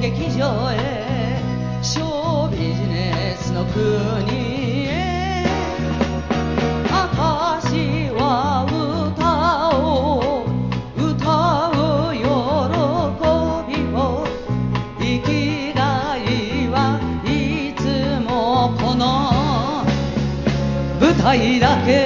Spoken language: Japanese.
劇場へショービジネスの国へ私は歌を歌う喜びを生きがいはいつもこの舞台だけ